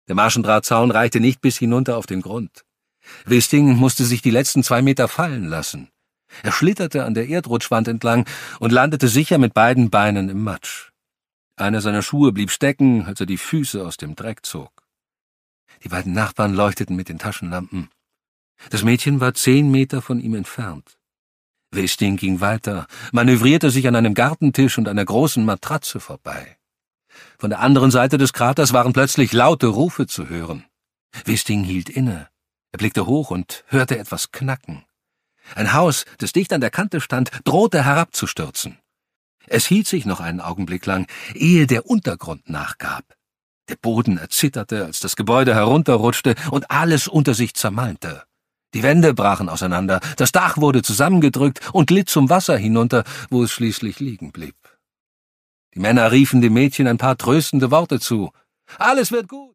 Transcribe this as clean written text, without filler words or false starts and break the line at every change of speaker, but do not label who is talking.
Der Maschendrahtzaun reichte nicht bis hinunter auf den Grund. Wisting musste sich die letzten 2 Meter fallen lassen. Er schlitterte an der Erdrutschwand entlang und landete sicher mit beiden Beinen im Matsch. Einer seiner Schuhe blieb stecken, als er die Füße aus dem Dreck zog. Die beiden Nachbarn leuchteten mit den Taschenlampen. Das Mädchen war 10 Meter von ihm entfernt. Wisting ging weiter, manövrierte sich an einem Gartentisch und einer großen Matratze vorbei. Von der anderen Seite des Kraters waren plötzlich laute Rufe zu hören. Wisting hielt inne. Er blickte hoch und hörte etwas knacken. Ein Haus, das dicht an der Kante stand, drohte herabzustürzen. Es hielt sich noch einen Augenblick lang, ehe der Untergrund nachgab. Der Boden erzitterte, als das Gebäude herunterrutschte und alles unter sich zermalmte. Die Wände brachen auseinander, das Dach wurde zusammengedrückt und glitt zum Wasser hinunter, wo es schließlich liegen blieb. Die Männer riefen dem Mädchen ein paar tröstende Worte zu. »Alles wird gut!«